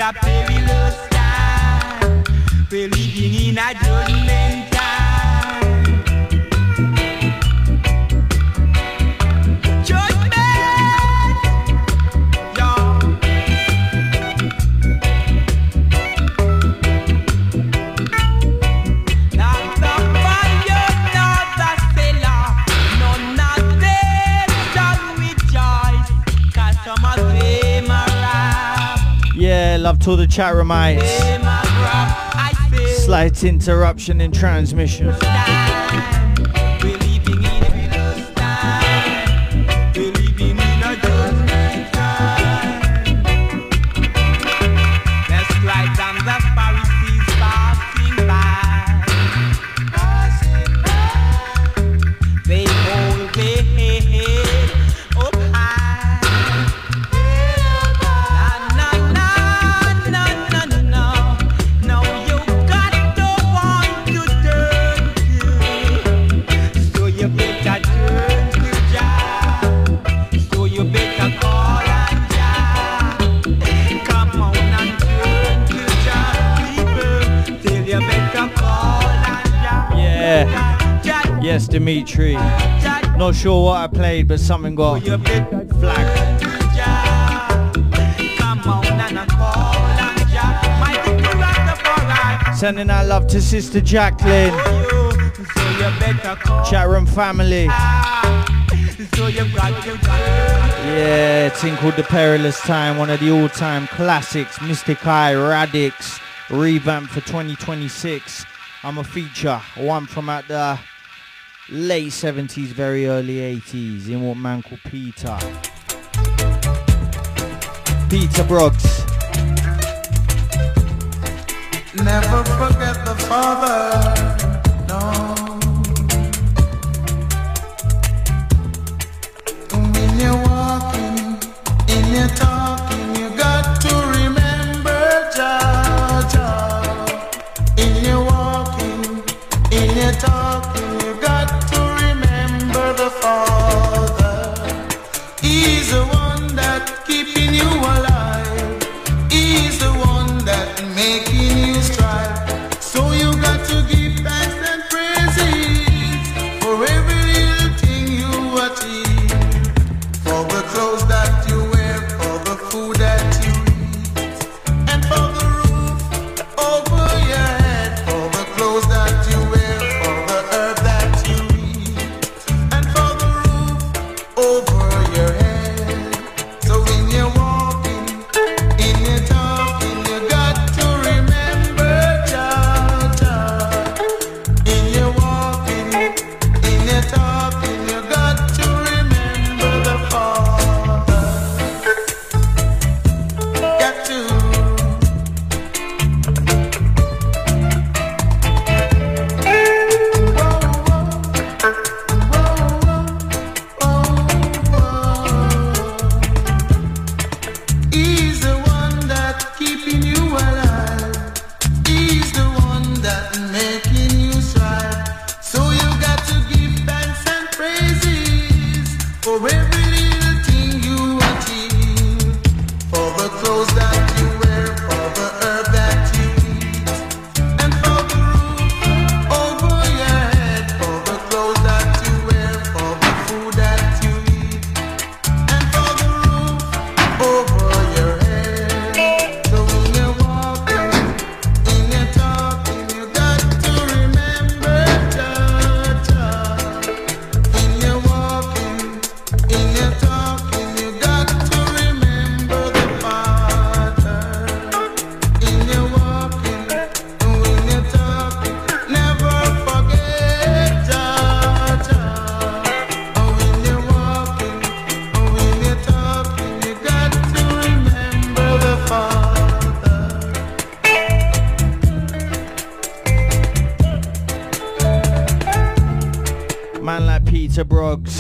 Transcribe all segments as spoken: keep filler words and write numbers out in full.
a perilous time. We're living in a judgment time. Yeah, love to all the chat roomites. Slight interruption in transmission. Yes, Dimitri. Not sure what I played, but something got flagged. Sending out love to Sister Jacqueline. Chat room family. Yeah, it's called The Perilous Time, one of the all-time classics. Mystic Eye, Radix, revamp for twenty twenty-six. I'm a feature, one from at the late seventies, very early eighties, in what man called Peter. Peter Brooks. Never forget the Father, no. When you're walking, in your talking, you got to remember Jah, Jah. In your walking, in your talking, you got to remember the Father. He's the one that keeping you alive. He's the one that making you strive. So you got to give thanks and praises for every little thing you achieve. For the clothes that you wear, for the food that you eat, and for the roof over your head, for the clothes that you wear, for the herb that you eat, and for the roof over your head. So when you're walking, in your talking, you got to remember Jah, Jah. In your walking, in your talking, you got to remember the Father. Got to. He's the one that keeping you alive. He's the one that making you strive. So you got to give thanks and praises for every little thing you achieve. For the clothes that you wear, for the herb that you eat, and for the roof over your head, for the clothes that you wear, for the food that you eat, and for the roof over your head. So when you're walking, in your talking, you got to remember Jah, Jah. In your walking, in your talking, you got to remember the Father. In your walking, when you're talking, never forget Jah, Jah. When you're walking, when you're talking, you got to remember the Father. Man like Peter Brooks.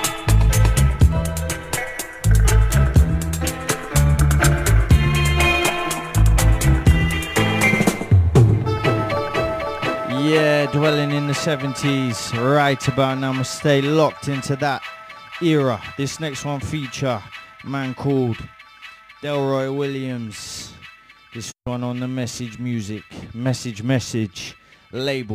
Yeah, dwelling in the seventies right about now. Must stay locked into that era. This next one feature, a man called Delroy Williams. This one on the Message Music, Message Message label.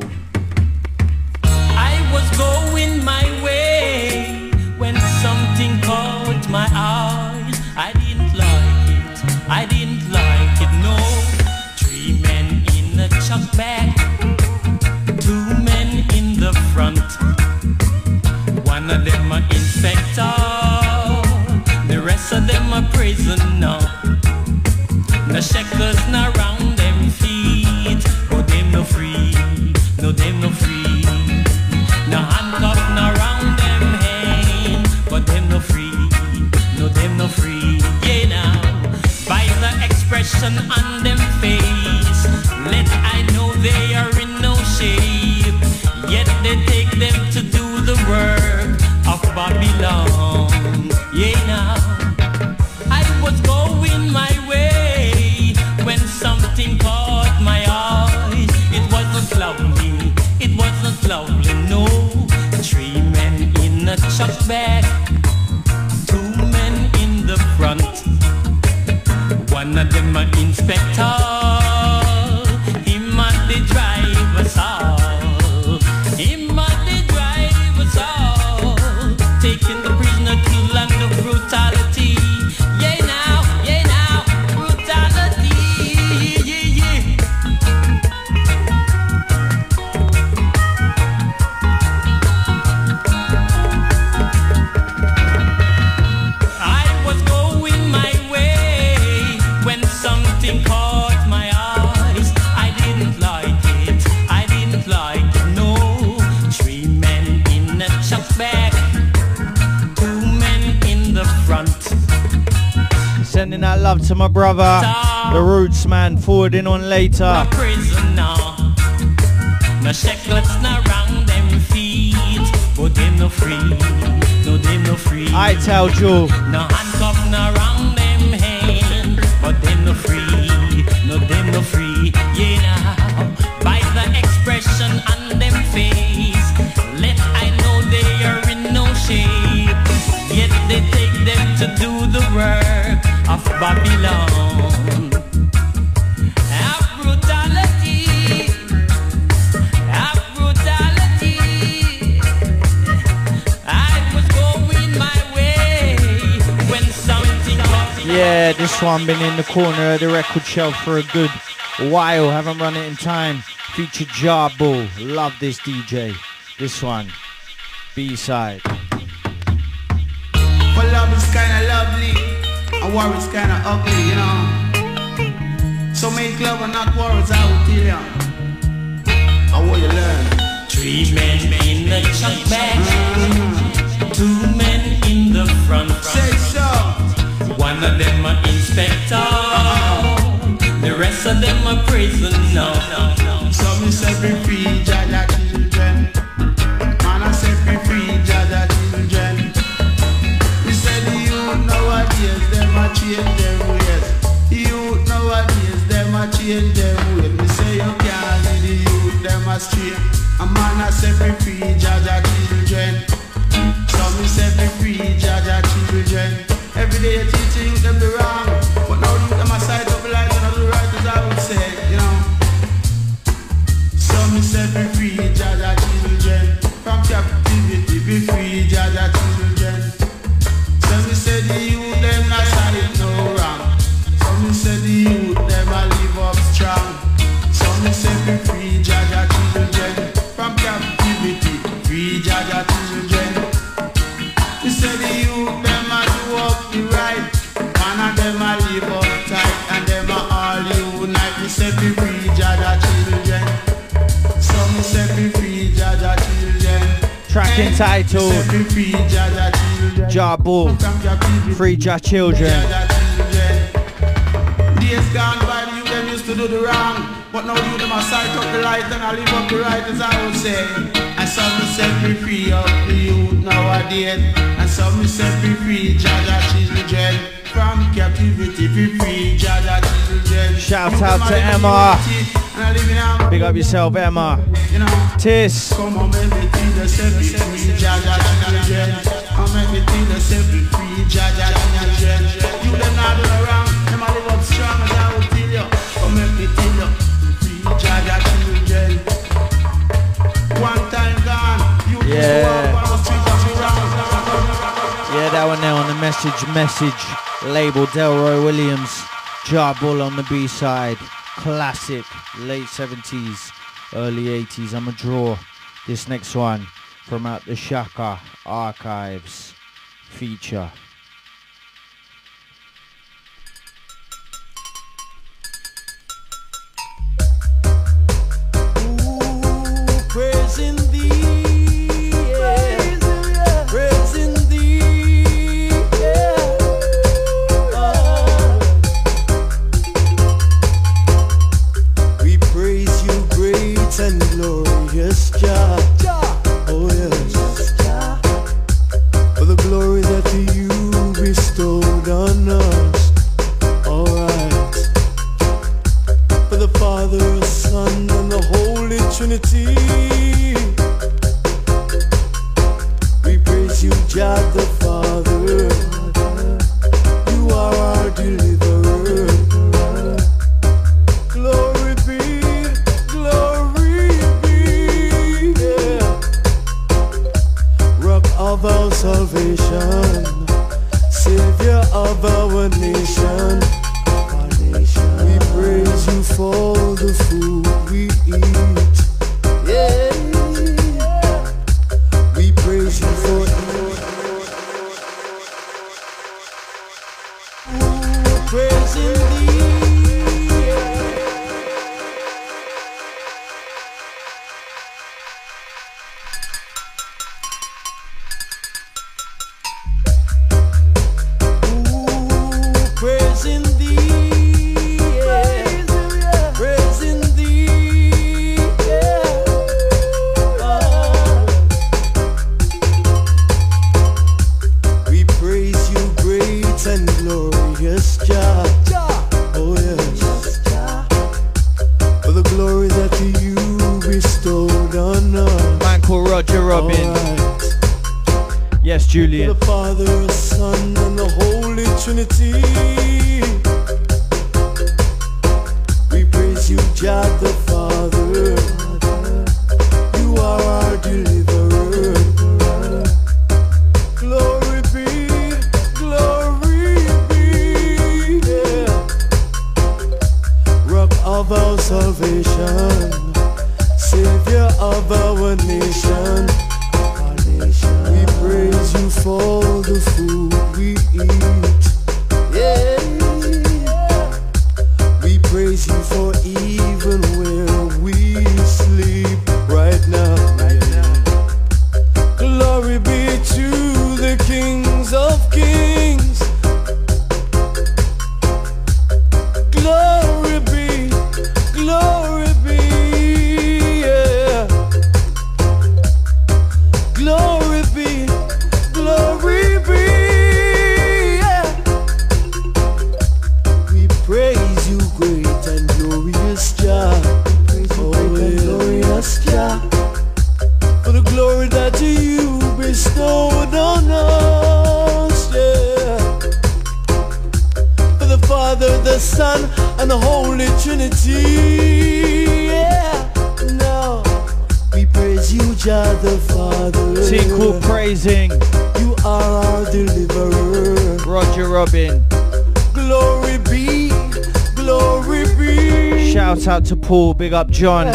I was going my way when something caught my eyes. I didn't like it, I didn't like it, no. Three men in a chuck bag, two men in the front. One of them a inspector, the rest of them a prisoner. No shackles no round them feet, but them no free, no them no free. No handcuff no round them hand, but them no free, no them no free. Yeah now, by the expression on them face, let I know they are in no shape. Yet they take them to do the work of Babylon. Yeah now, I was going my way when something caught my eyes. It wasn't lovely, it wasn't lovely, no. Three men in a chuck bag, two men in the front. One of them an inspector, him and the driver all. Him and the driver all, taking the prisoner to land of brutality. Yeah now, yeah now, brutality. Yeah, yeah. I was going my way when something caught my eyes. I didn't like it, I didn't like it, no. Three men in a chuck bag, two men in the front. Sending that love to my brother, the Roots man, forwarding on later. A prisoner, no shackles no round them feet, but them no free, no them no free. I tell you, No handcuff no round them hand, but them no free, no them no free. Yeah now, by the expression on them face, let I know they are in no shape. Yet they take them to do the work of Babylon. Have brutality, have brutality. I was going my way when something caught me. yeah, this one been in the corner of the record shelf for a good while. Haven't run it in time. Featured Jar Bull. Love this D J. This one, B-side. Well, love is kinda lovely, and war is kinda ugly, you know. So make love and not war, as I will tell you. I want you learn. Three men in the chuck bag, two men in the front. Say so. One of them a inspector, the rest of them a prisoner. So me set me free, Jaja children. Man, I set me free, Jaja children. We said the youth nowadays, them a change them ways. The youth nowadays, them a change them ways. Me say you can't lead the youth, them a straight. A man a set me free, Jaja children. So me set me free, Jaja children. Every day you teach you them the wrong, but now you them a side up like and the right, as I would say, you know. So me set me free, Jaja children. From captivity, be free, Jaja children. So me say the youth them not side no wrong. So me say the youth them a live up strong. So me set me free, Jaja children. From captivity, free Jaja children. Me say the youth them a do up the right. Man and them a live up tight, and them a all unite. Me say me free, Jaja children. So me set me free, Jaja children. Track entitled Set me free, Jaja children. Jar Bull, From captivity, Free Jar Children. Jaja children. Days gone by, the youth them used to do the wrong, but now you them a sight up the light and I live up the right, as I would say. And some me set me free up the youth nowadays. And some me set me free, Jaja children. From captivity, be free, Jaja children. Shout You out them to a live in Emma. unity, and I live in harmony. Big up yourself, Emma. You know. Tis. Come on, make me feel the set me free, Jaja children. Come make me feel the set me free, Jaja children. You them not do wrong, them a live up strong, as I will tell you. Come make Message, Message, label Delroy Williams, Jar Bull on the B-side, classic, late seventies, early eighties. I'ma draw this next one from out the Shaka Archives feature. Praising thee, yeah. Praising thee, yeah. Oh. We praise you, great and glorious Jah. Oh yes, for the glory that you bestowed on us. Alright, for the Father, Son, and the Holy Trinity. We praise you, Jah the Father. You are our deliverer. Glory be, glory be, yeah. Rock of our salvation, Savior of our nation. Our nation. We praise you for the food we eat. Yeah, we praise you for Ooh, praising thee, yeah. Ooh, praising thee, yeah. Praising thee, yeah. Oh. We praise you, great and glorious Jah. Oh yes, for the glory that you bestowed on us. Man called Roger Robin. Alright. Yes, Julian. The Father, Son, and the Holy Trinity. We praise you, Jah the Father. You are our deliverer. Glory be, glory be, yeah. Rock of our salvation, Savior of our nation. We praise you for the food we eat. Yeah. We praise you for even where we sleep right now. Yeah. Glory be to the kings of kings. Glory be, glory be, yeah. Glory be, glory be, yeah. We praise you, great and glorious Jah. Oh, yeah. Glorious Jah, for the glory that you bestowed on us, yeah. For the Father, the Son, and the Holy Trinity, yeah. No, we praise you, Jah the Father. Tinkle praising You are our deliverer. Roger Robin. Glory be, glory be. Shout out to Paul, big up John.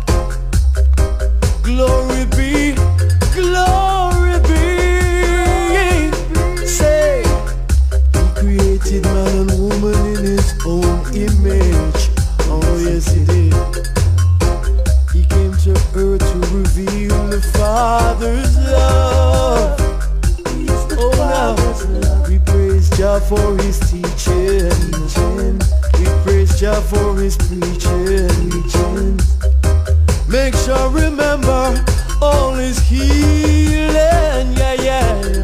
Glory be, glory be. Say, He created man and woman in His own image. Oh yes, He did. He came to earth to reveal the Father's love. Oh now, we praise Jah for His teaching. We praise Jah for His preaching. Make sure remember all His healing. Yeah, yeah.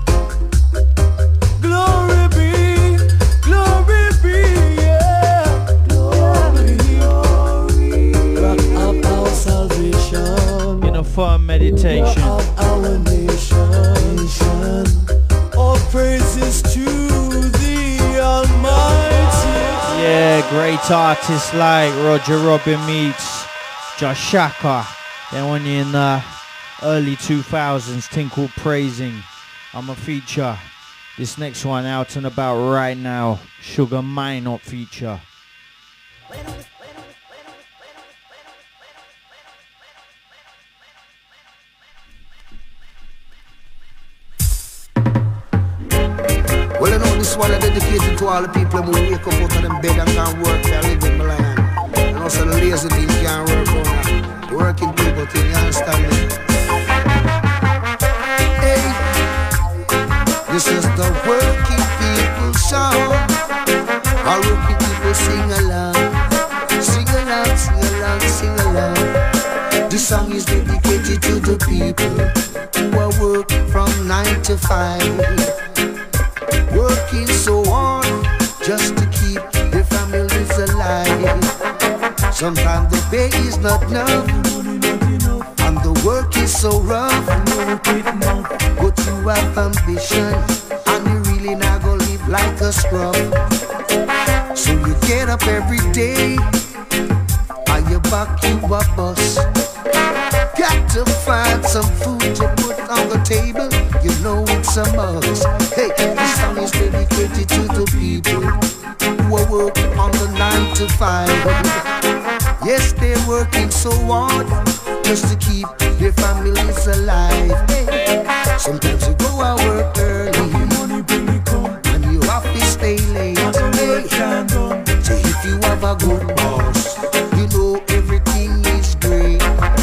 Glory be, glory be, yeah. Glory, glory. Rock of our salvation. In a firm meditation. Rock of our nation. All praises to the Almighty. Yeah, great artists like Roger Robin meets Josh Shaka. Then when you're in the early two thousands, Tinkle praising. I'm a feature This next one out and about right now. Sugar Minott feature. Well, you know, this one is dedicated to all the people who wake up out of them bed and can't work, they live in Milan. And also the lazy thing can't work on that. Working people thing, you understand me? Hey, this is the working people song. Our working people sing along. Sing along, sing along, sing along. This song is dedicated to the people who are working from nine to five. Working so hard just to keep their families alive. Sometimes the pay is not enough, and the work is so rough. But you have ambition, and you really not gonna live like a scrub. So you get up every day, and you back you a bus. Got to find some food to put on the table, you know it's a must. Hey, this song is dedicated to the people who are working on the nine to five. Yes, they're working so hard just to keep their families alive. Hey, sometimes you go out work early and you have to stay late. Hey, so if you have a good boss, you know everything is great.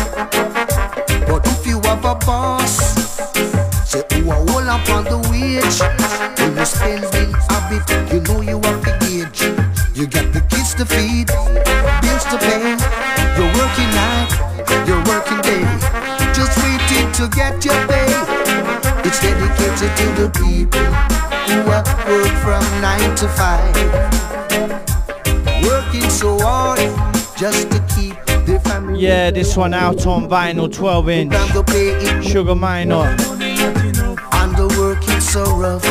But if you have a boss, say who are all up on the wage, when you're spending habit, you know you have to gauge. You got the kids to feed, bills to pay. You're working night, you're working day, just waiting to get your pay. It's dedicated to the people who are work from nine to five, working so hard just to keep their family. Yeah, this one out on vinyl, twelve inch. Sugar Minott. And the work is so rough,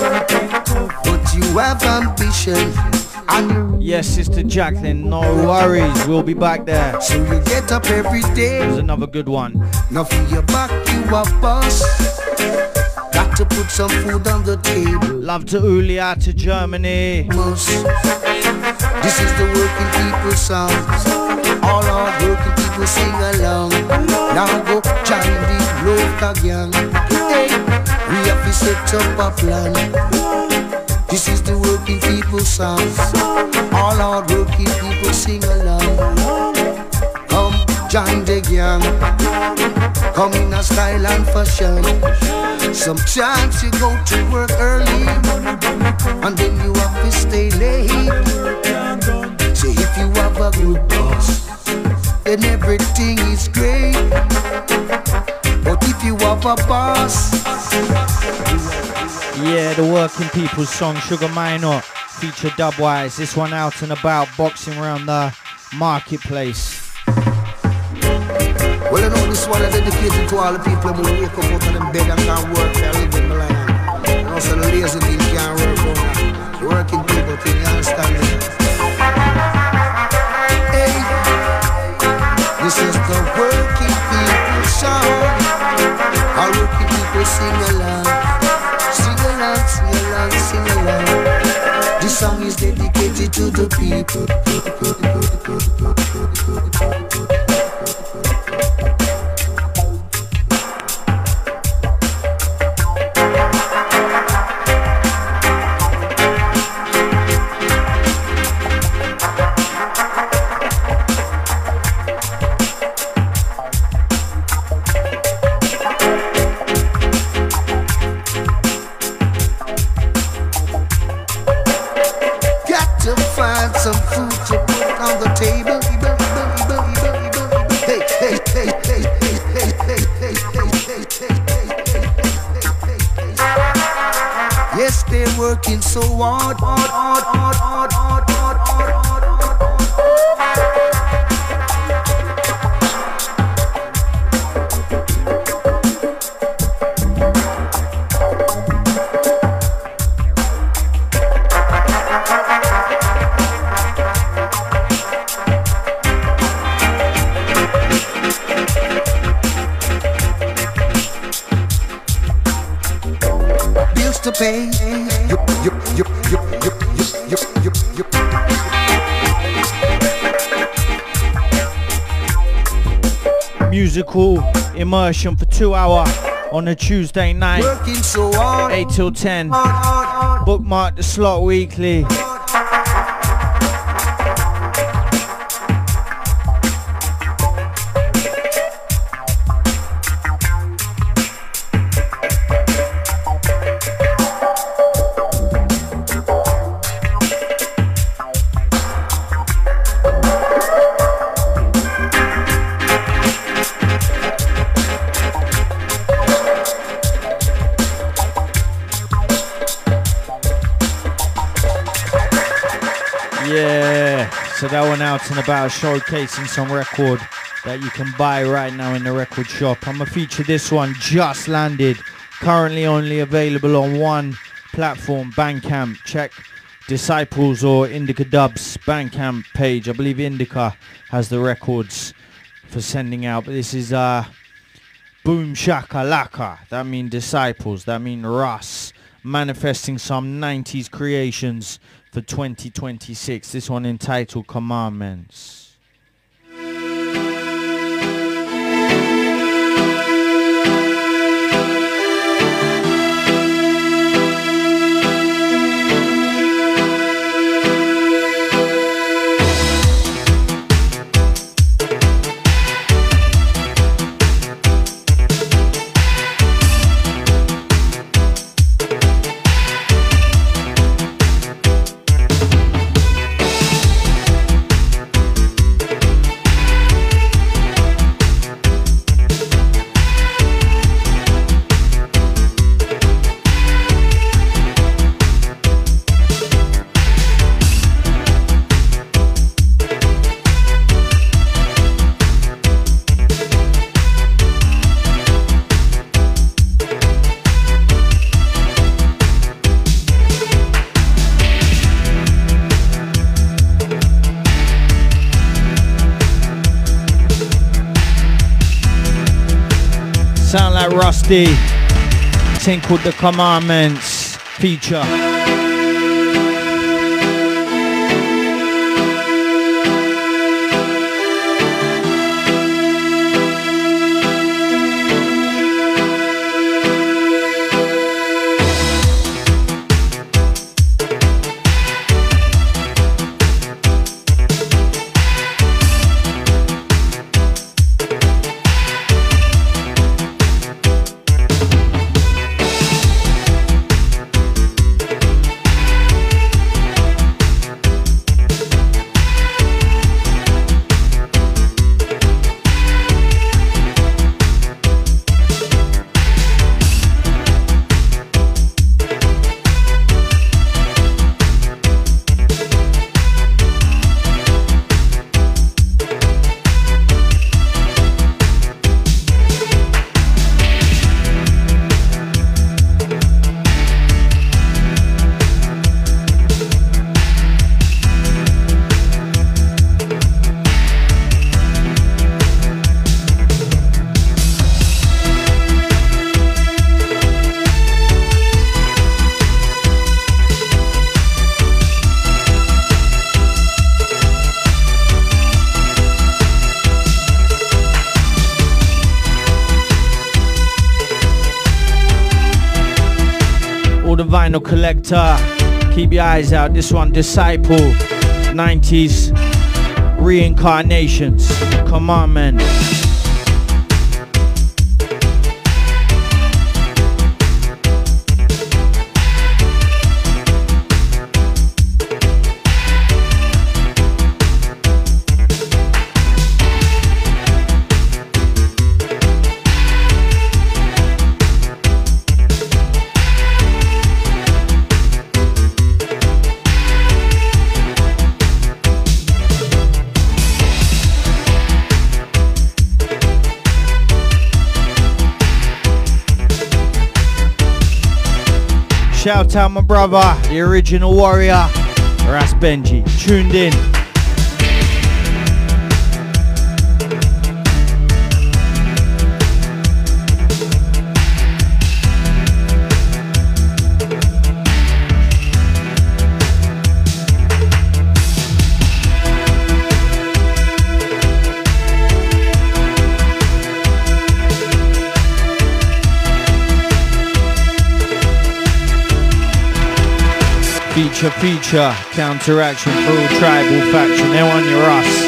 but you have ambition. And yes, Sister Jacqueline, no worries, we'll be back there. So you get up every day. There's another good one. Now for your back, you a boss. Got to put some food on the table. Love to Uli out to Germany. Must. This is the working people song. All our working people sing along. Now go join the local gang. Hey, we have to set up a plan. This is the working people song. All our working people sing along. Come join the gang. Come in a style and fashion. Sometimes you go to work early, and then you have to stay late. So if you have a good boss, then everything is great. But if you have a boss, yeah, the working people's song, Sugar Minott, feature Dubwise. This one out and about, boxing around the marketplace. Well, you know, this one is dedicated to all the people who wake up out of them bed and can't work, they live in Milan. And also the lazy thing can't work on that. The working people thing, you understand me? Hey, this is the working people song. Our working people sing along. Sing along, sing along, sing along. This song is dedicated to the people. Some food to put on the table. Hey, hey, hey, hey, hey, hey, hey, hey, hey, hey, hey. Yes, they're working so hard, hard, hard, hard, hard, hard, hard, hard, hard, hard. To pay, musical immersion for two hour on a Tuesday night, so hard, eight till ten. hard, hard, hard. Bookmark the slot weekly. So that one out and about, showcasing some record that you can buy right now in the record shop. I'm gonna feature this one, just landed, currently only available on one platform, Bandcamp. Check Disciples or Indica Dubs Bandcamp page. I believe Indica has the records for sending out, but this is uh, Boom Shaka Laka. That mean Disciples, that mean Russ, manifesting some nineties creations for twenty twenty-six. This one entitled Commandments. Sound like Rusty. Thing called The Commandments feature. Vinyl collector, keep your eyes out. This one, Disciple, nineties reincarnations, Commandment. Shout out my brother, the original warrior, Ras Benji, tuned in. Feature, feature, counteraction for all tribal faction. They want your us.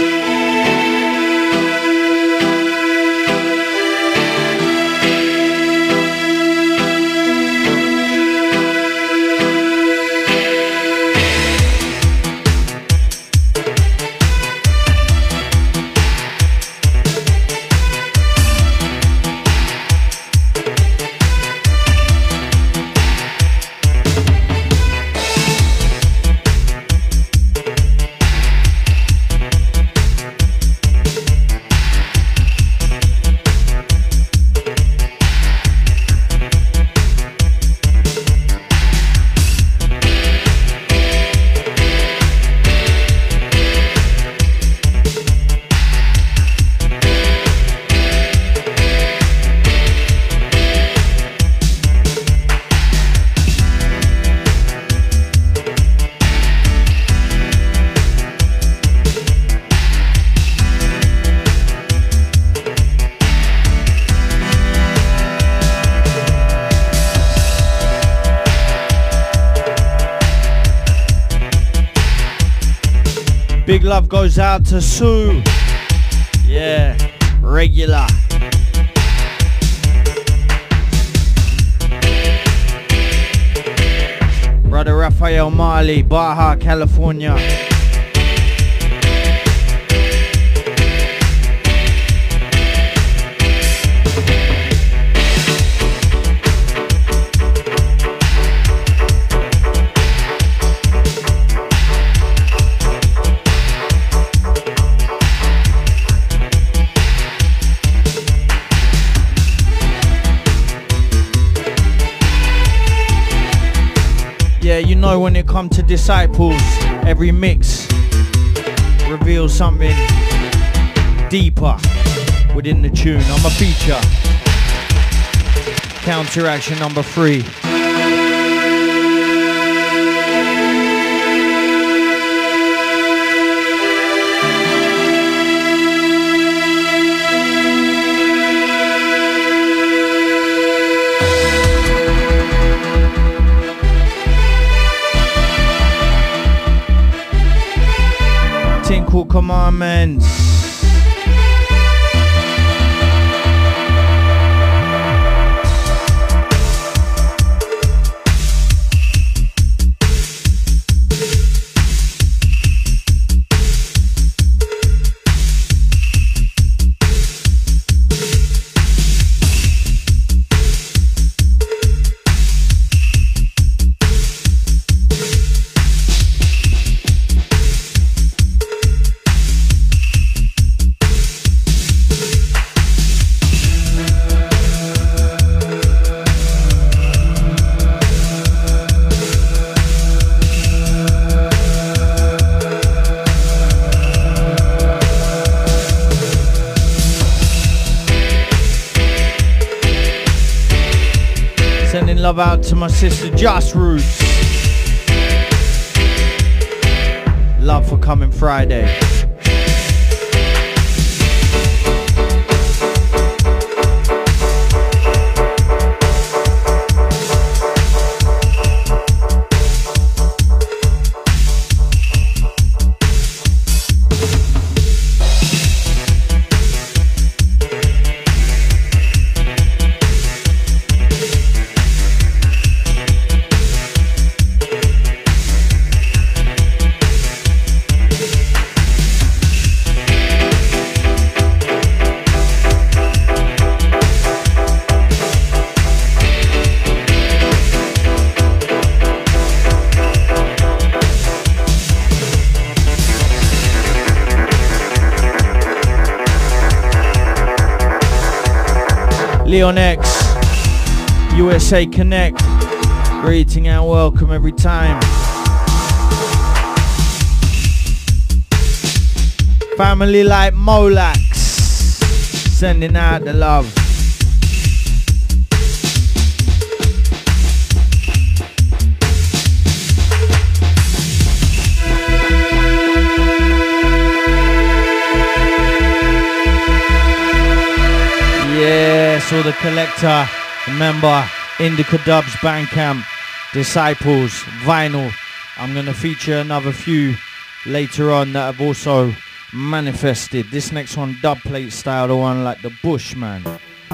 Big love goes out to Sue. Yeah, regular. Brother Raphael Marley, Baja, California. Yeah, you know when it comes to Disciples, every mix reveals something deeper within the tune. I'm a feature. Counteraction number three. Called Commandments. Love out to my sister Just Roots. Love for coming Friday. Leon X, U S A Connect, greeting and welcome every time. Family like Molax, sending out the love. Yes, all the collector, remember, Indica Dubs, Bandcamp, Disciples, vinyl, I'm going to feature another few later on that have also manifested. This next one, dub plate style, the one like the Bushman.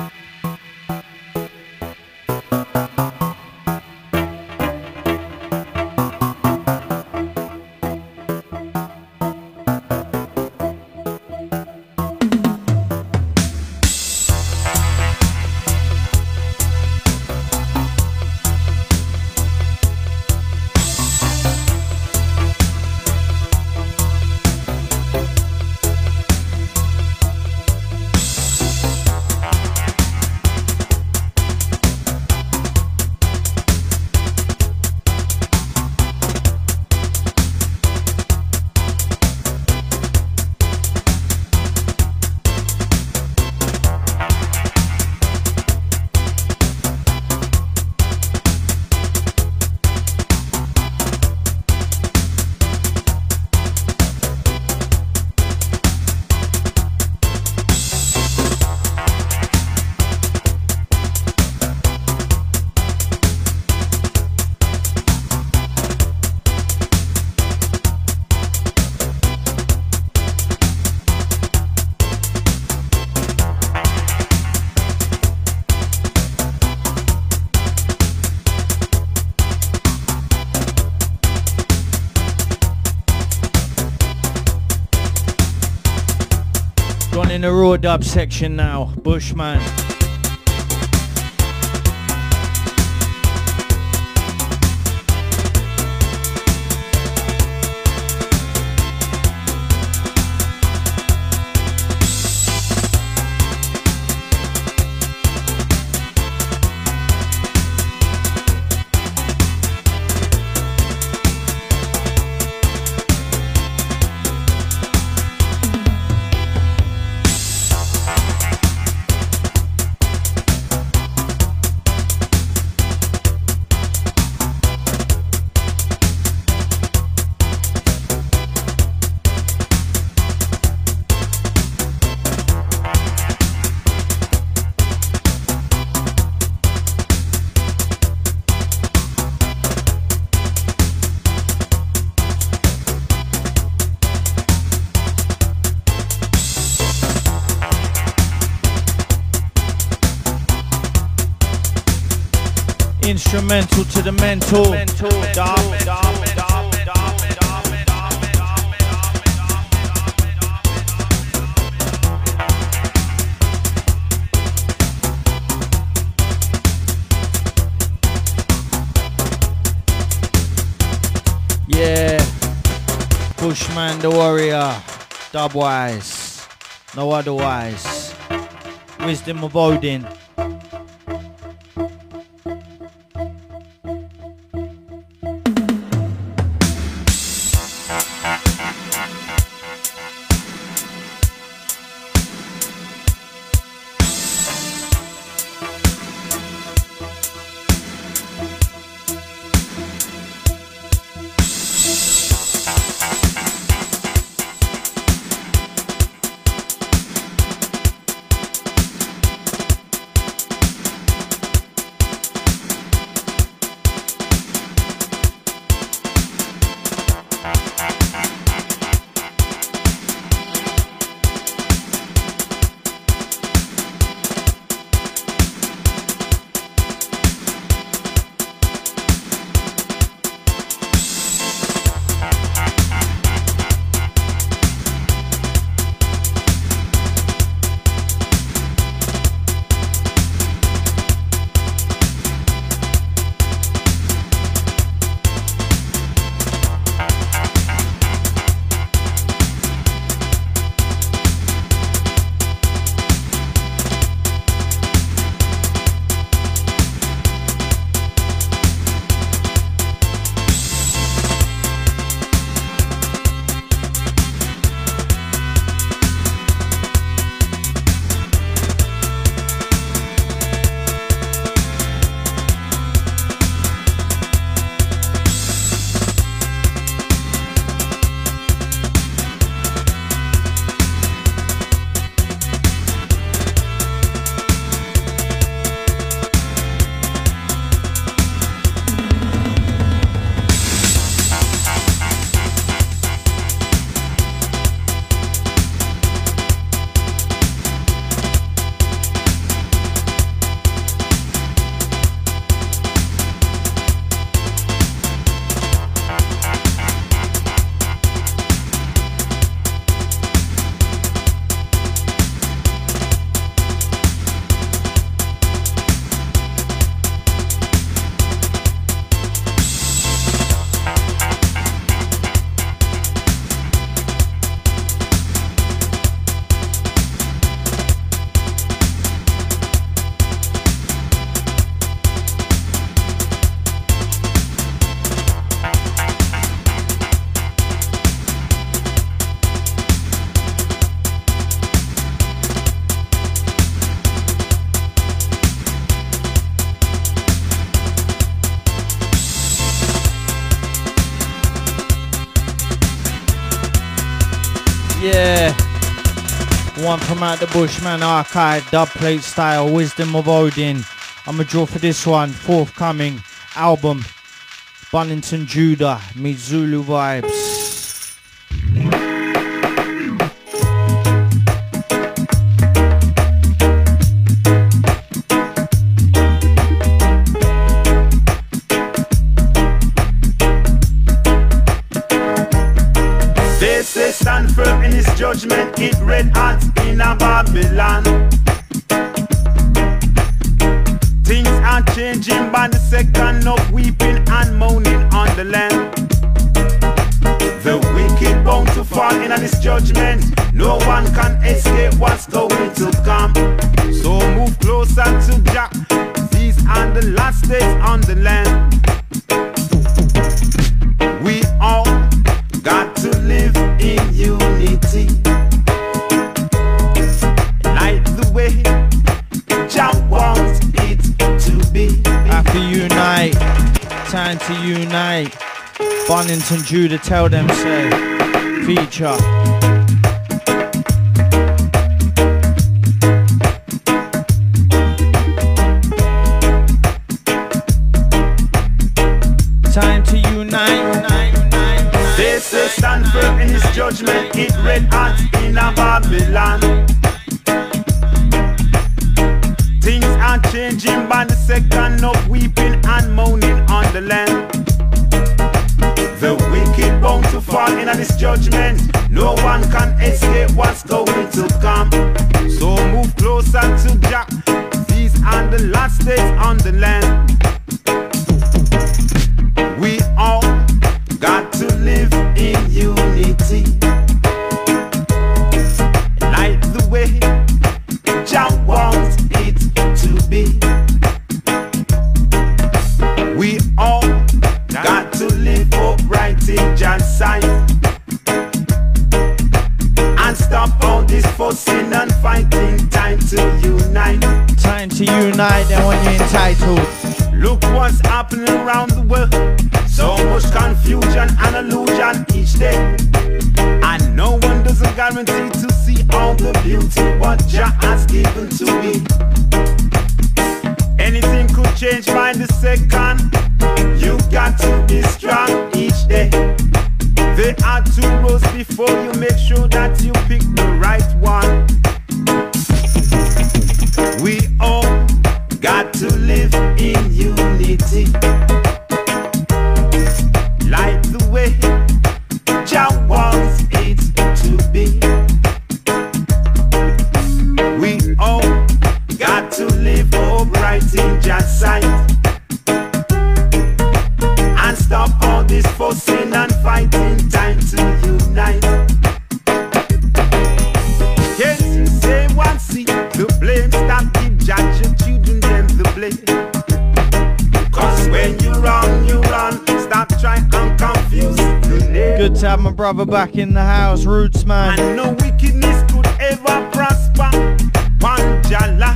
In the raw dub section now, Bushman. Instrumental to the mental. mental, mental, mental, mental, yeah, Bushman the warrior, dubwise, no otherwise. Wisdom of Odin. Yeah. One from Out the Bushman Archive, dubplate style, Wisdom of Odin. I'm a draw for this one, forthcoming album, Bunnington Judah meets Zulu Vibes. Stand firm in his judgment, it red hot in a Babylon. Things are changing by the second, of weeping and moaning on the land. The wicked bound to fall in on his judgment. No one can escape what's going to come. So move closer to Jah. These are the last days on the land. We all got to live in unity, like the way Jah wants it to be. Have to unite, time to unite. Bunnington Judah, tell them say, feature. Time to unite, unite. They say stand firm in his judgment, it red hot in a Babylon. Things are changing by the second, of weeping and moaning on the land. The wicked bound to fall in on his judgment. No one can escape what's going to come. So move closer to Jah. These are the last days on the land. We all got to live in unity, like the way Jah wants it to be. We all got to live upright in Jah's sight, and stop all this fussing and fighting. Time to unite. Time to unite, and when you're entitled. Look what's happening around the world. So much confusion and illusion each day, and no one doesn't guarantee to see all the beauty what Jah has given to me. Anything could change by the second. You got to be strong each day. There are two roads before you, make sure that you pick the right one. We all got to live in unity, like the way Jah wants it to be. We all got to live upright in Jah's sight, and stop all this fussing and fighting. Time to unite. Can't you say one see the blame? Stop give Jah your children them the blame. Cause when you run, you run. Stop trying and confuse the name. Good to have my brother back in the house, Roots man. And no wickedness could ever prosper. Panjala.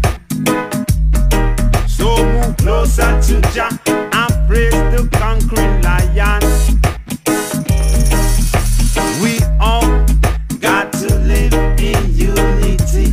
So move closer to Jah and praise the conquering lion. We all got to live in unity,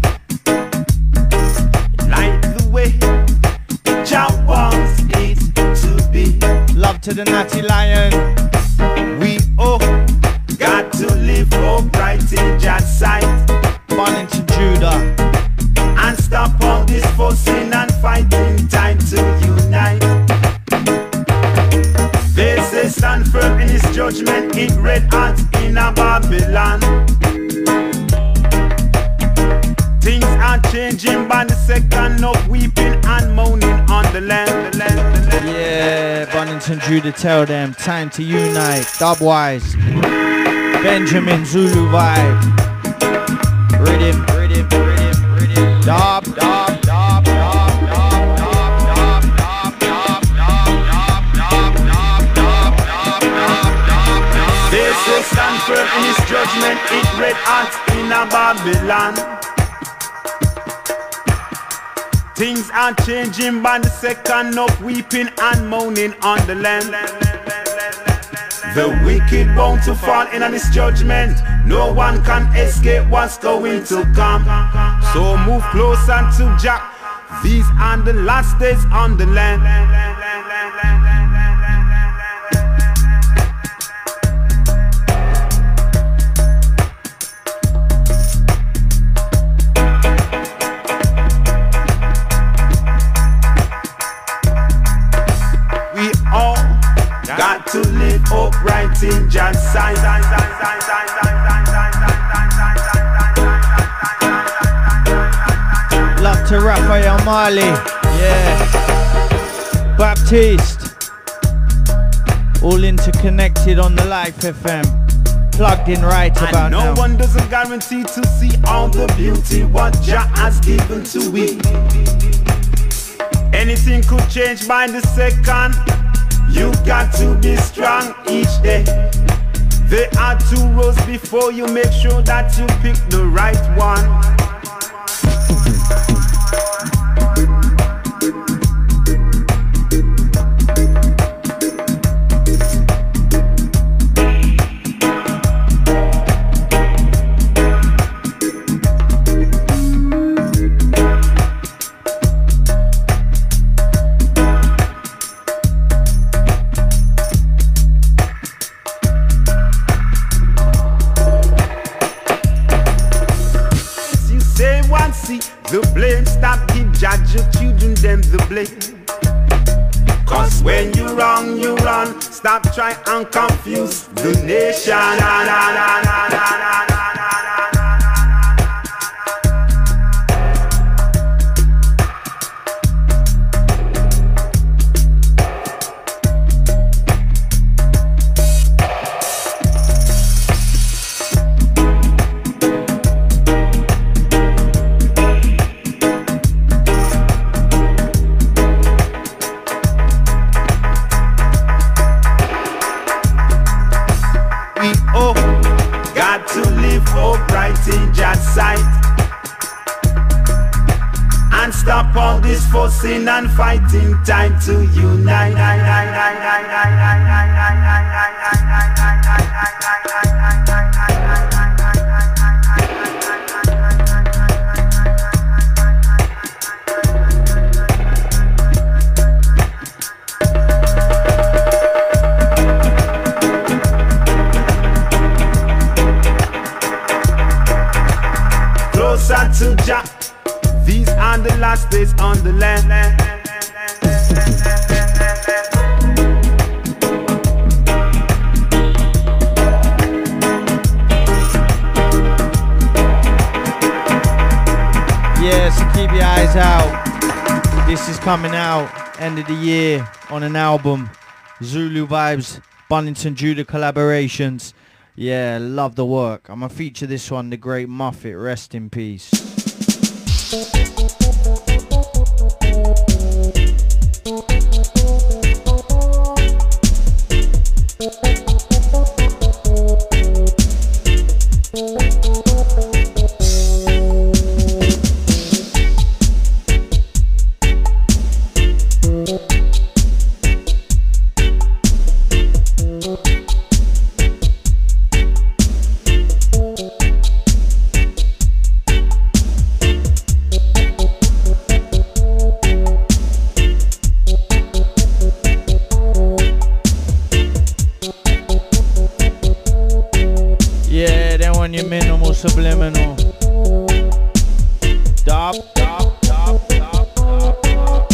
like the way Jah wants it to be. Love to the Natty Lion. We all got to live upright in Jah's sight, Bunnington Judah, and stop all this fussing and fighting. Time to unite. They say stand firm in his judgment, it red hot in a Babylon. Things are changing by the second, of weeping and moaning on the land, the land, the land. Yeah, Bunnington Judah, tell them, time to unite. Dubwise, Benjamin Zulu vibe. Rhythm, rhythm, rhythm, rhythm. Dub, dub, dub, dub, dub, dub, dub, dub, dub, dub, dub, dub, dub, dub. They say stand firm in his judgment, it red hot in a Babylon. Things are changing by the second, of weeping and moaning on the land. The wicked bound to fall in on this judgment. No one can escape what's going to come. So move closer to Jah. These are the last days on the land. We all got to live upright in Jah's sight. Love to Raphael Marley, yeah. Baptiste, all interconnected on the Life F M, plugged in right about and no now. No one doesn't guarantee to see all the beauty what Jah has given to we. Anything could change by the second. You got to be strong each day. There are two roads before you, make sure that you pick the right one. The blame, stop give judge your children them the blame. Cause when you wrong, you run. Stop try and confuse the nation. Na, na, na, na, na, na, na. In Jah's sight, and stop all this fussing and fighting. Time to unite. To Jah, these are the last days on the land. Yeah, so keep your eyes out. This is coming out end of the year on an album, Zulu Vibes, Bunnington Judah collaborations. Yeah, love the work. I'm gonna feature this one, The Great Muffet, rest in peace. Subliminal. Dop, dop, dop, dop, dop, dop.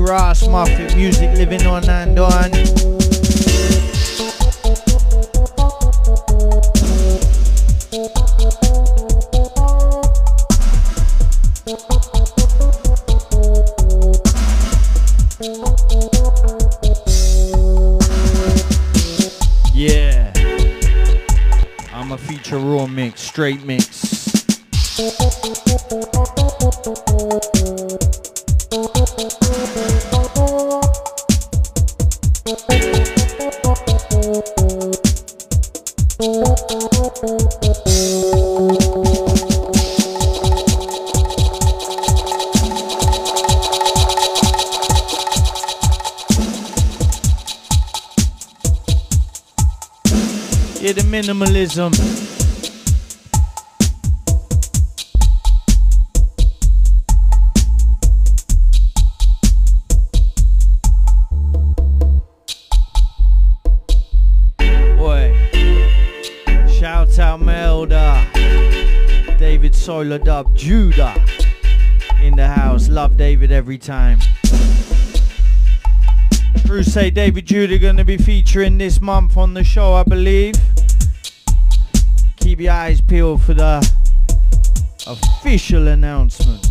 Ras Muffet, music living on and on. Yeah, I'm a feature raw mix, straight mix. Yeah, the minimalism. Boy, shout out Melda, David Solar Dub, Judah in the house. Love David every time. Bruce say David Judah gonna be featuring this month on the show, I believe. Keep your eyes peeled for the official announcement.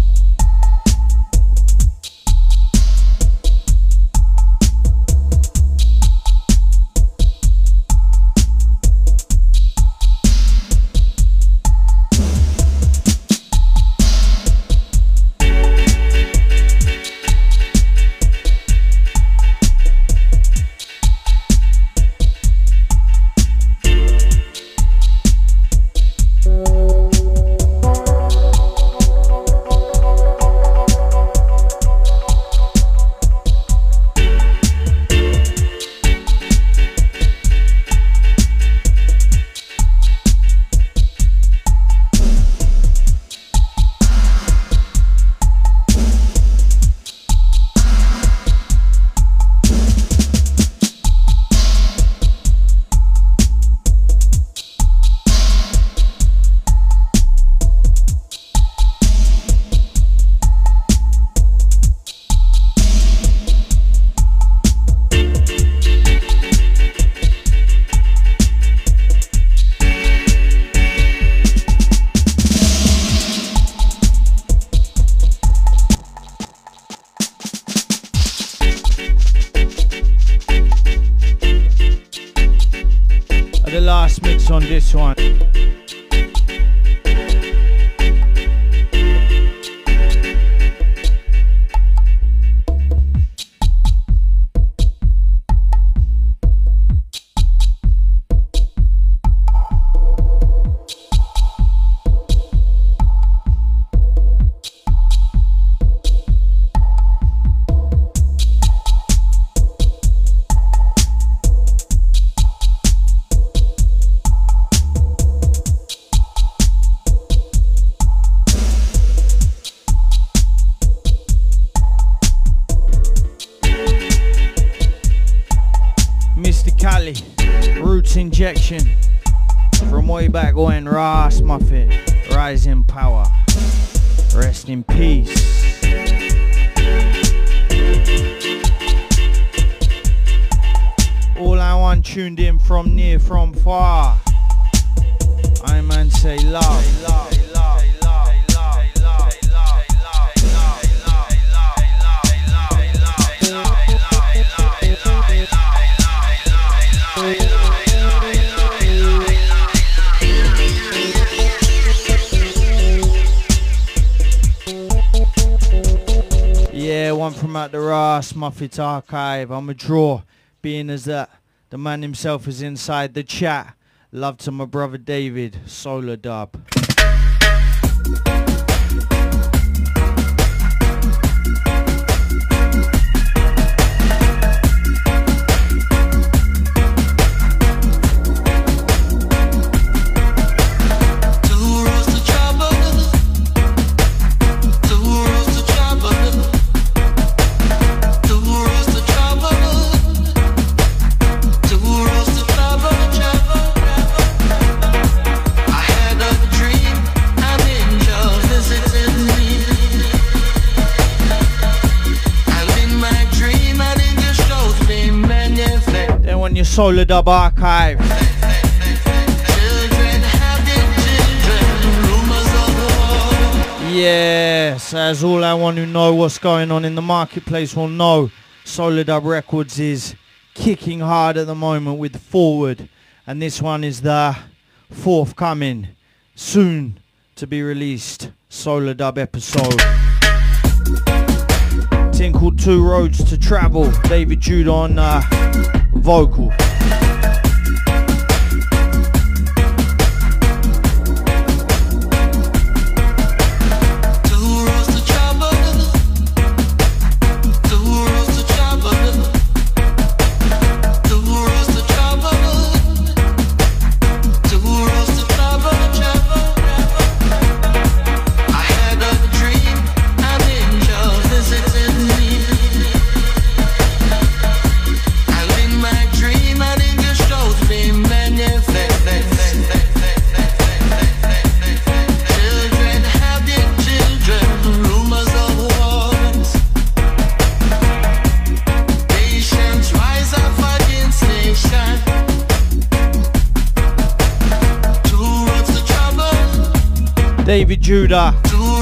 The last mix on this one. Roots Injection from way back when. Ras Muffet, Rising Power, rest in peace. All I want tuned in from near, from far. I man say love. Say love. Yeah, one from out the Ras Muffet archive. I'm a draw, being as that the man himself is inside the chat. Love to my brother David, Solar Dub. I had a dream. Solar Dub Archive. Yes, as all anyone who know what's going on in the marketplace will know, Solar Dub Records is kicking hard at the moment with Forward, and this one is the forthcoming, soon to be released Solar Dub episode. Thing called Two Roads to Travel, David Jude on uh, vocal. David Judah.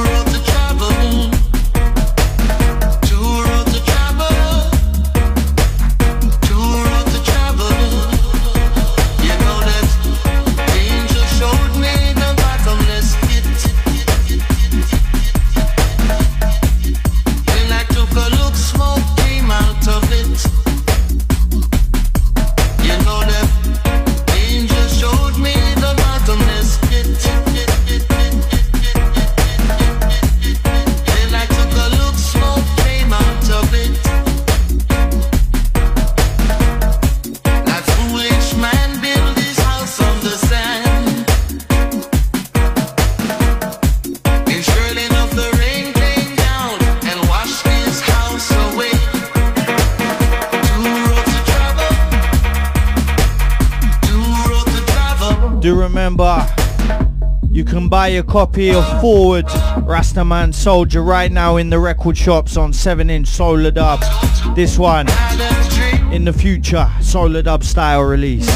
You can buy a copy of Forward, Rastaman Soldier right now in the record shops on seven inch Solar Dub. This one, in the future, Solar Dub style release.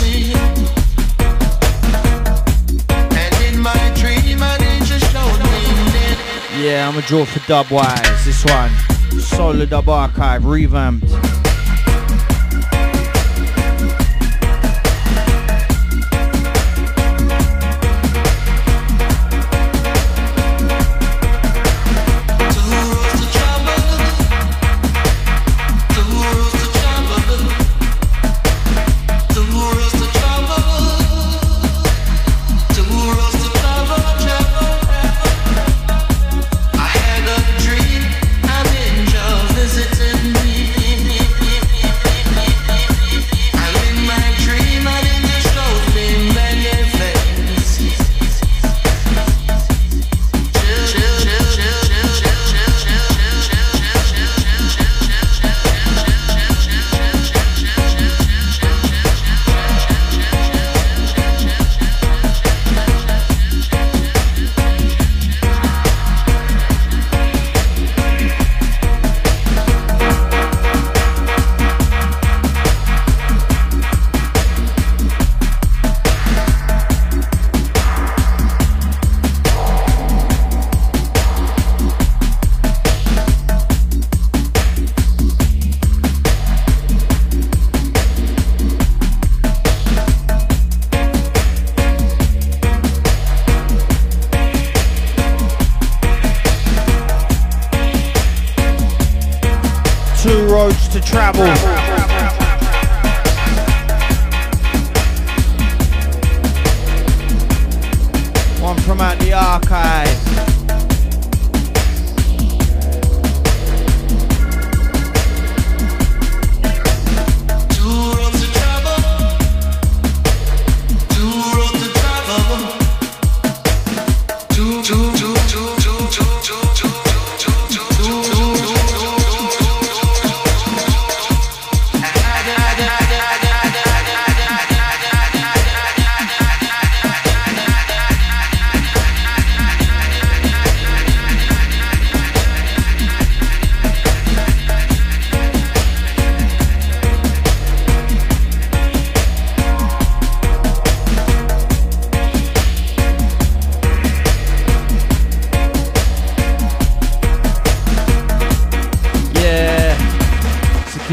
Yeah, I'm a draw for Dubwise. This one, Solar Dub Archive, revamped. To travel. One from out the archive.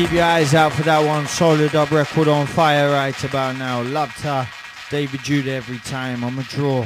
Keep your eyes out for that one. Solid Dub record on fire right about now. Love to David Judah every time. I'm a draw.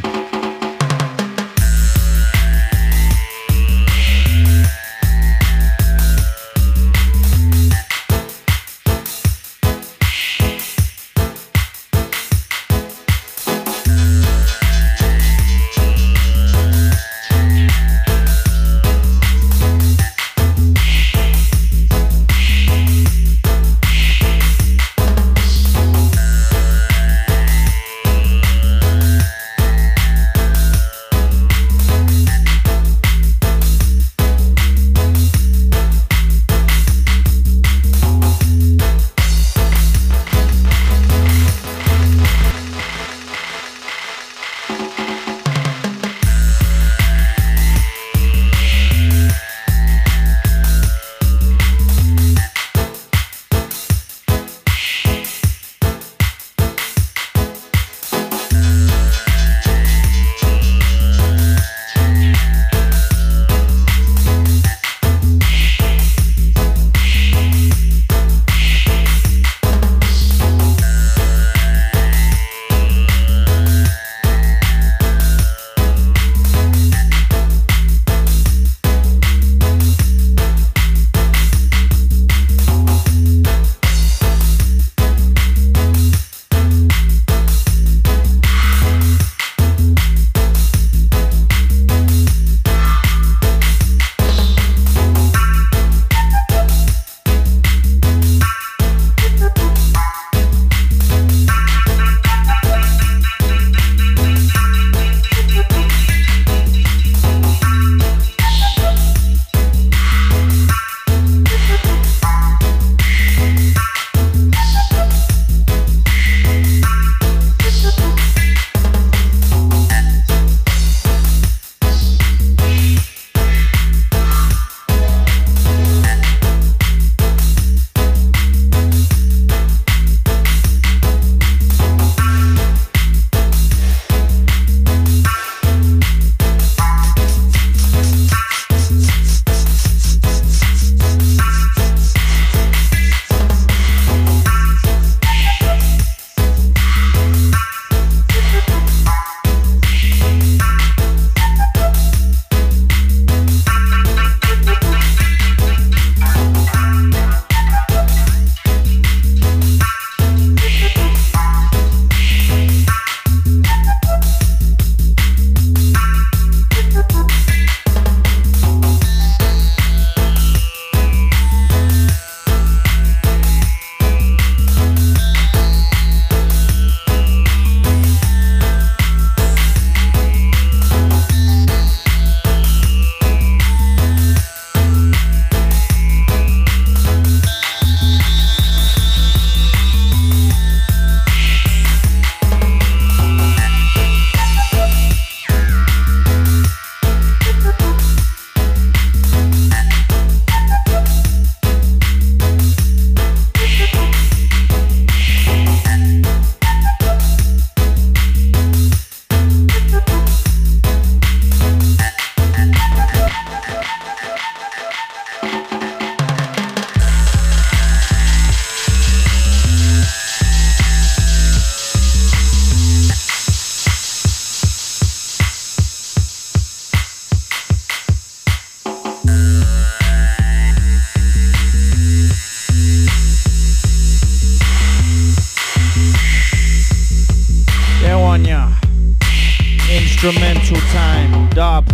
Instrumental time, dub,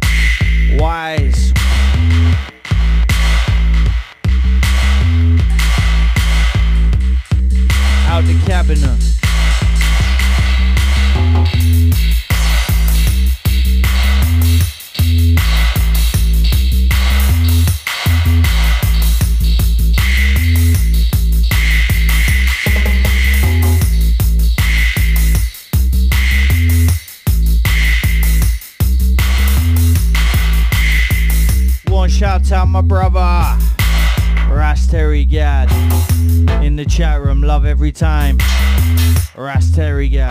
wise. Out the cabinet. Shout out my brother Rasterry Gad in the chat room. Love every time. Rasterry Gad.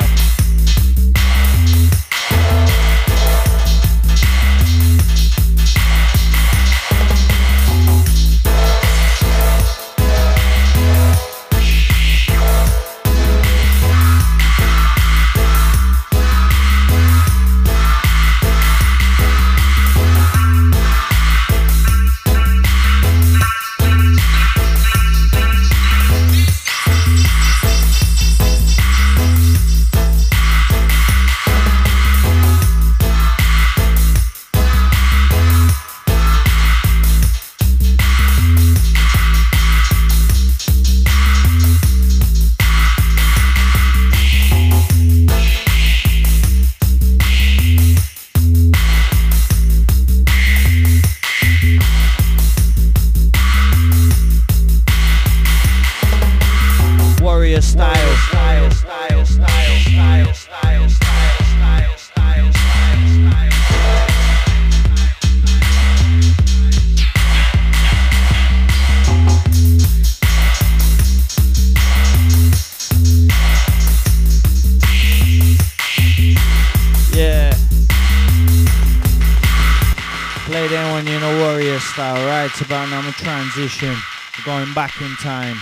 going in a warrior style. Right about now, I'm a transition. Going back in time.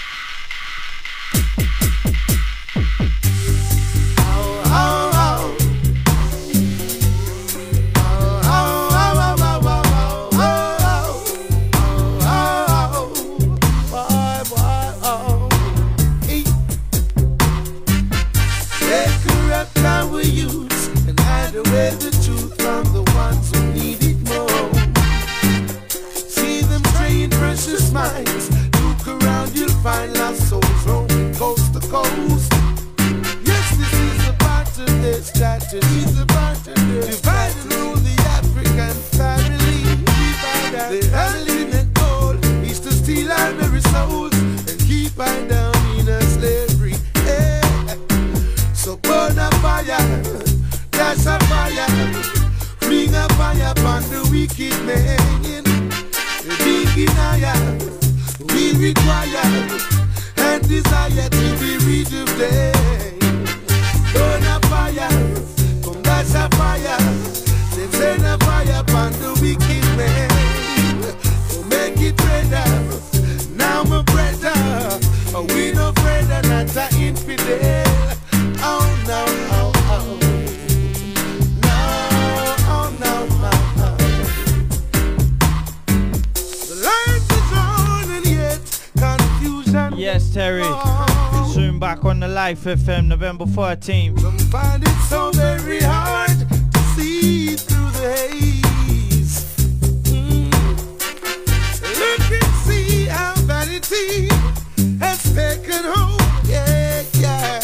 Life F M, November fourteenth. Some find it so very hard to see through the haze. Mm. Look and see how vanity has taken hold. Yeah, yeah.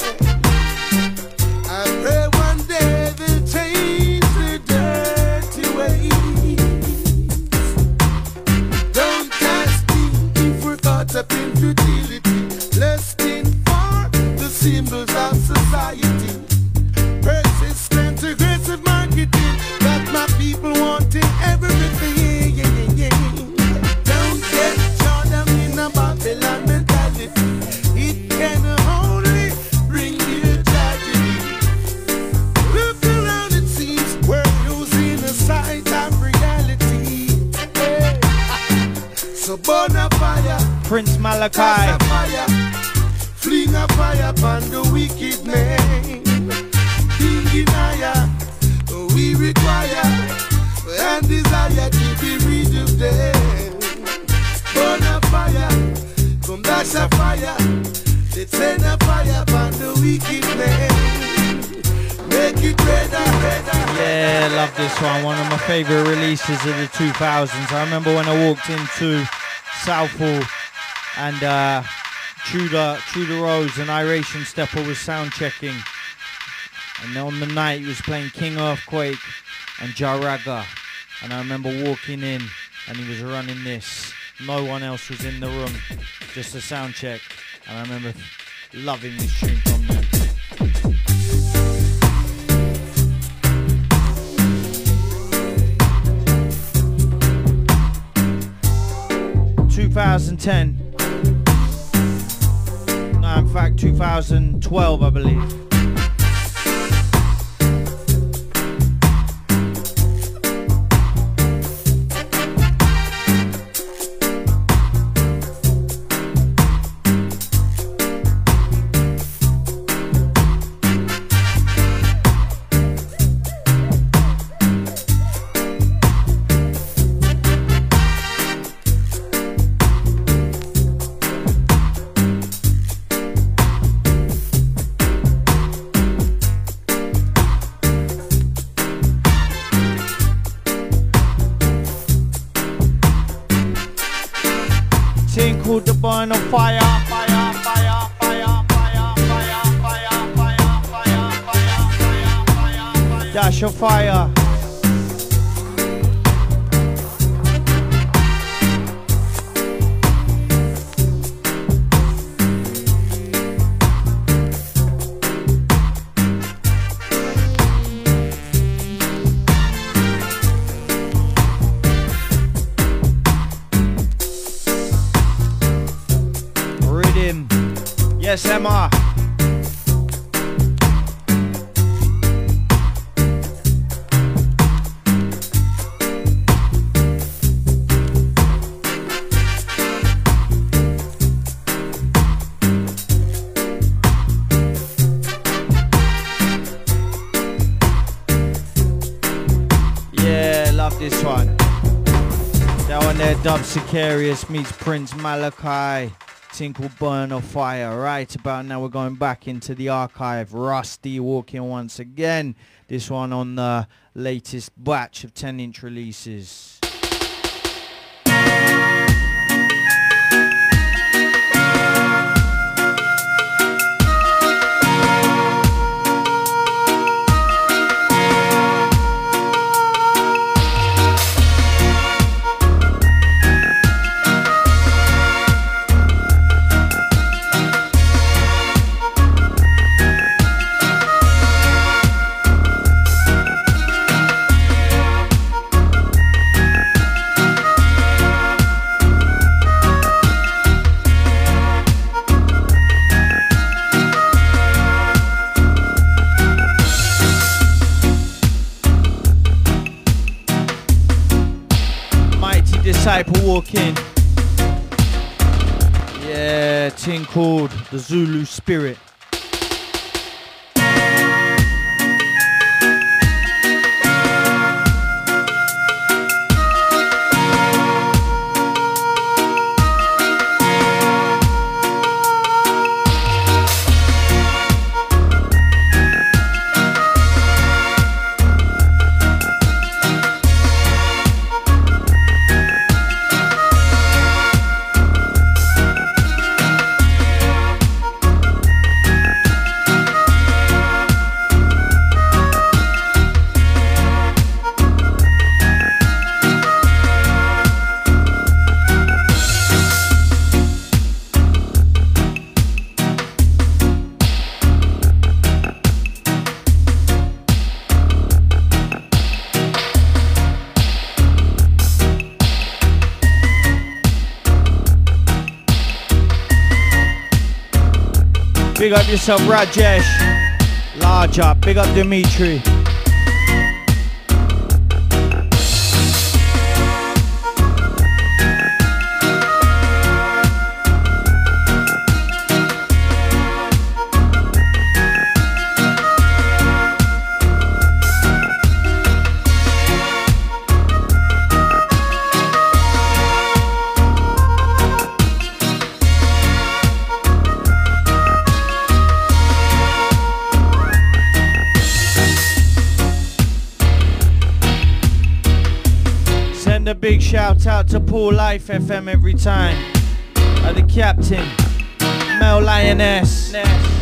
I pray one day they'll change their dirty ways. Don't ask me if we're caught up in futility, lusting symbols of society, persistent aggressive marketing, got my people wanting everything. Don't get caught up in a Babylon mentality, it can only bring you tragedy. Look around, it seems we're losing a sight of reality. So burn a fire, Prince Malachi. Fling a fire upon the wicked man. King Inaya, we require and desire to be rid of them. Burn a fire, come dash a fire. Let's send a fire upon the wicked man. Make it redder, redder. Yeah, love this one. One of my favorite releases of the two thousands. I remember when I walked into Southall and uh, Tudor, Tudor Rose and Iration Stepper was sound checking, and on the night he was playing King Earthquake and Jaraga, and I remember walking in and he was running this. No one else was in the room, just a sound check, and I remember loving this tune from them. twenty ten. No, in fact, two thousand twelve, I believe. Called the burn of fire, fire, fire, fire, fire, fire, fire, fire, fire, fire, fire, fire, dash of fire. Yes, Emma. this one. That one there, Dub Sicarius meets Prince Malachi. Tinkle Burn of Fire. Right about now we're going back into the archive. Rusty walking once again. This one on the latest batch of ten inch releases. Disciple walking. Yeah, thing called the Zulu Spirit. Big up yourself, Rajesh. Large up. Big up Dimitri. A big shout out to Paul Life F M every time. Uh, the captain, Mel Lioness.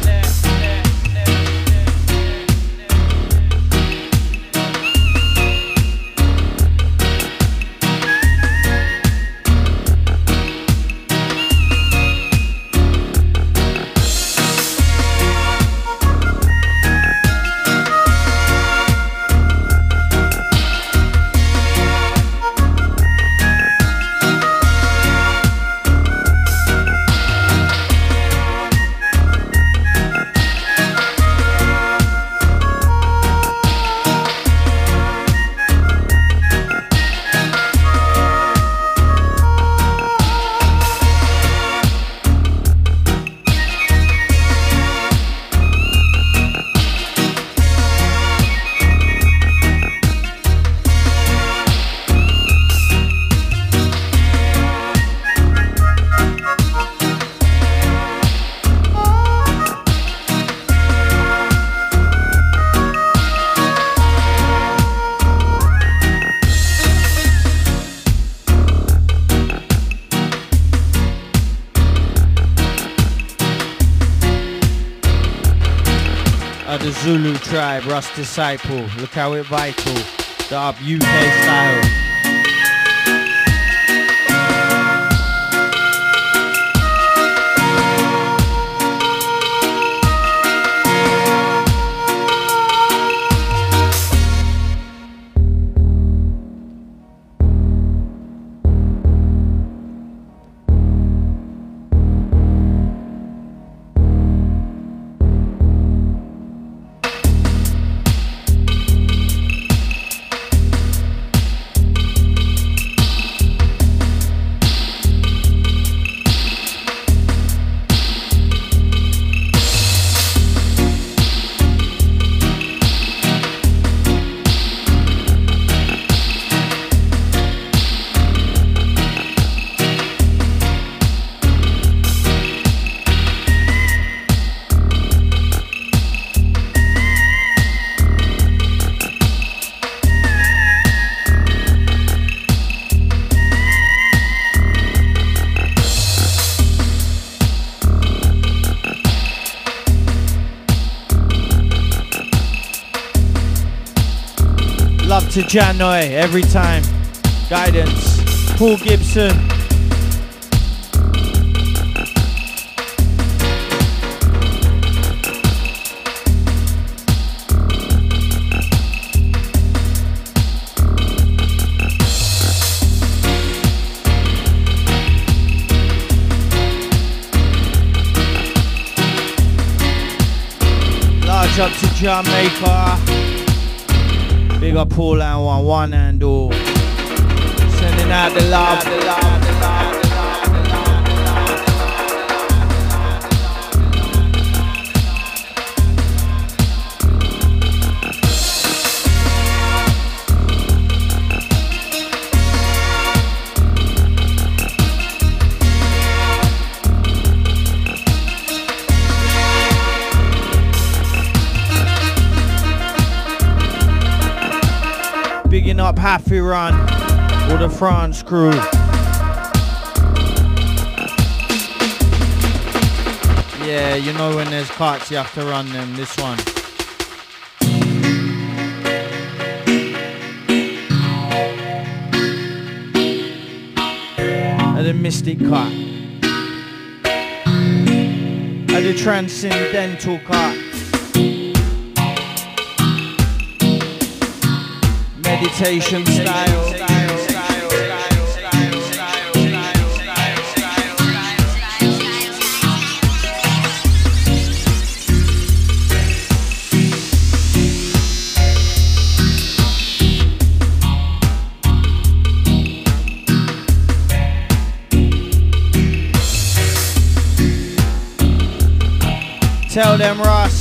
The Zulu tribe, Rust Disciple, look how it vital, the up U K style. Love to Janoy every time. Guidance. Paul Gibson. Large up to Jamaica. Big up Paul and one, one and all. Sending out the love, the love, the love, the love, the love, the Bigging up Happy Run, or the France crew. Yeah, you know when there's cuts you have to run them, this one. And the Mystic cut. And the Transcendental cut. Meditation style. Tell them, Ross.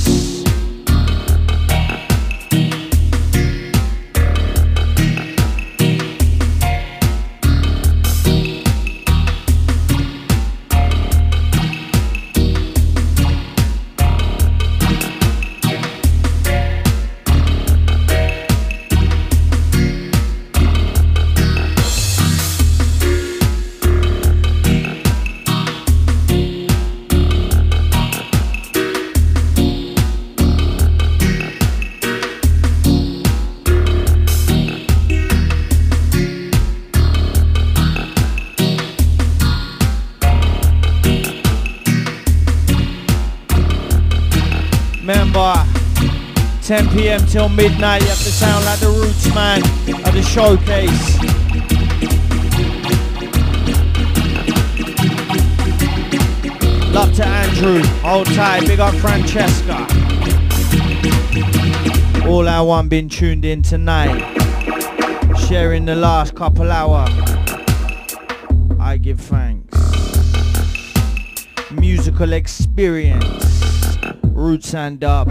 ten p m till midnight, you have to sound like the Roots man at the showcase. Love to Andrew, hold tight, big up Francesca. All our one been tuned in tonight, sharing the last couple hour. I give thanks. Musical experience, Roots and Dub.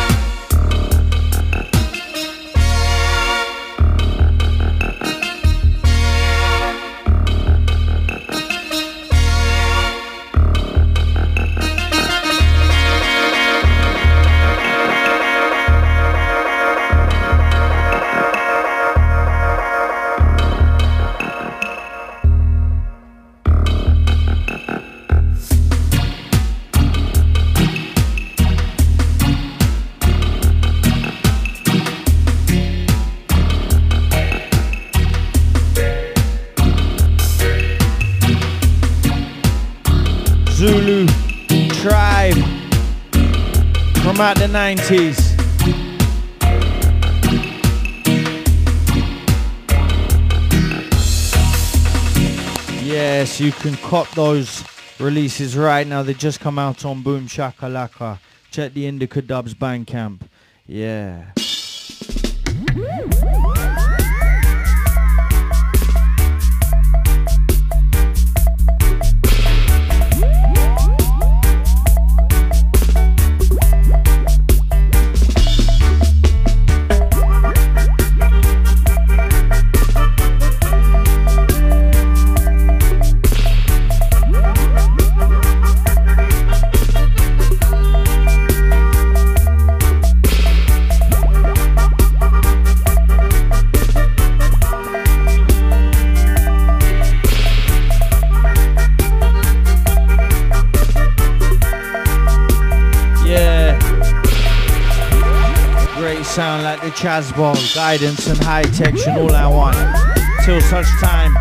Zulu Tribe from out the nineties. Yes, you can cop those releases right now. They just come out on Boom Shakalaka. Check the Indica Dubs Bandcamp. Yeah. the Chazball, guidance and high tection, all I want. Till such time.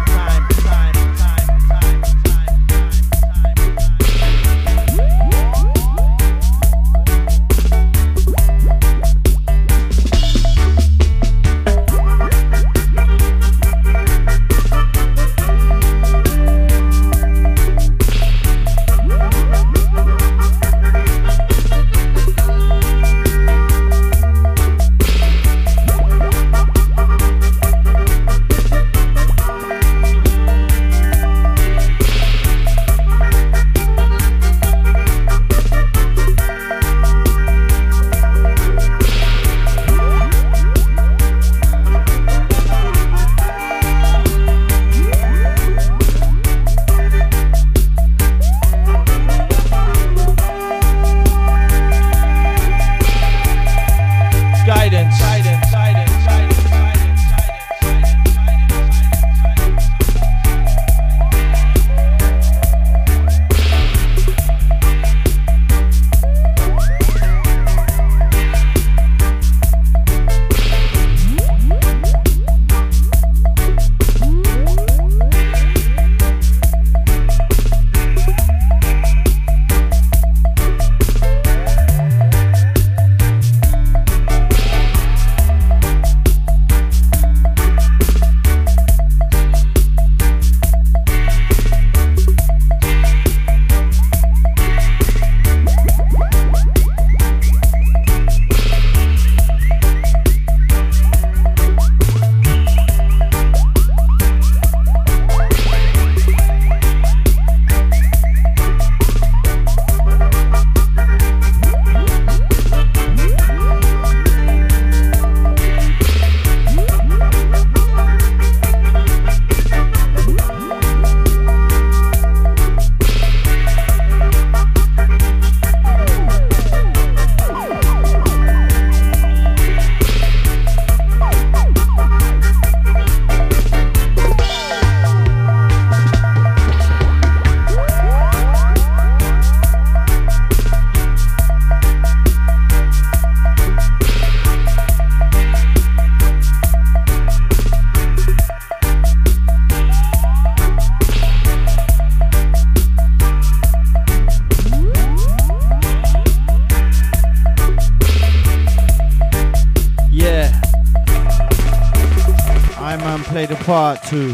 Play the part two.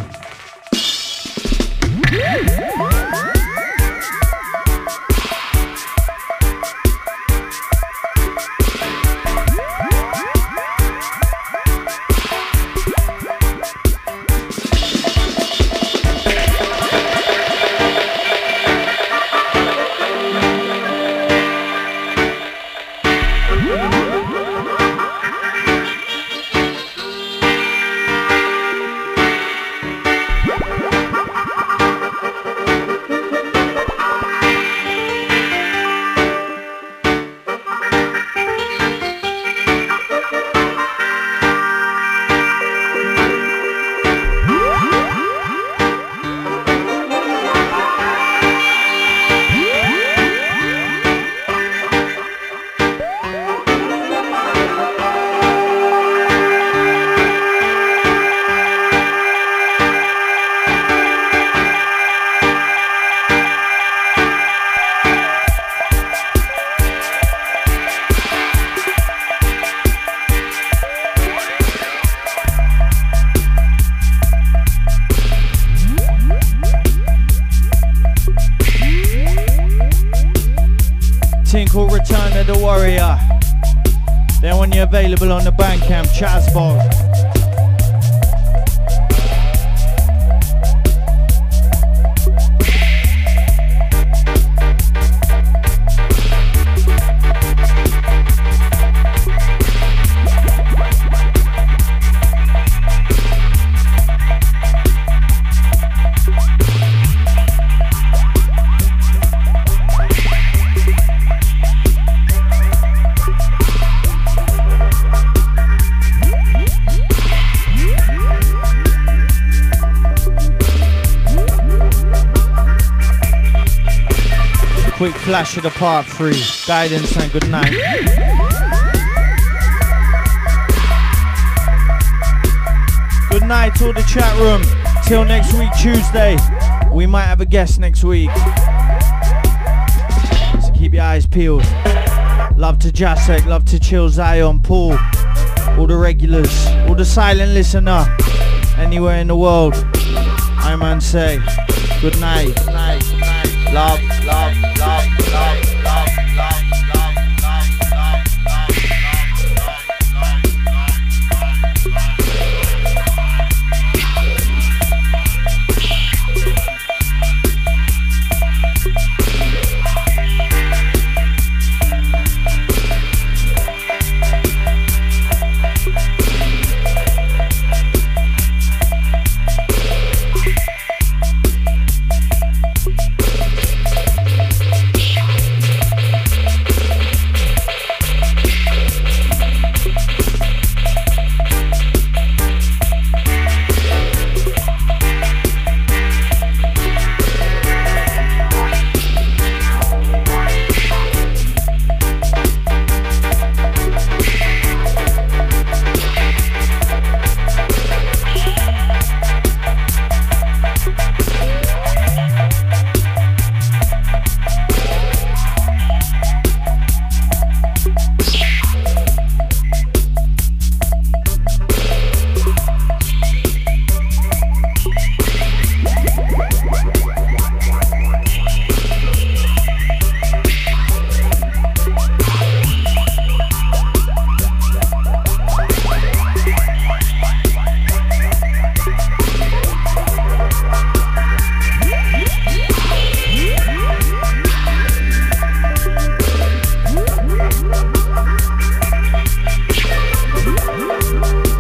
Called Return of the Warrior. Then when you're available on the Bandcamp, Chazball. Quick flash of the part three. Guidance and good night. good night to all the chat room. Till next week, Tuesday. We might have a guest next week. So keep your eyes peeled. Love to Jasek, love to Chill, Zion, Paul, all the regulars, all the silent listener, anywhere in the world. I man say, good night, good night, good night. Love, love, love, love, love.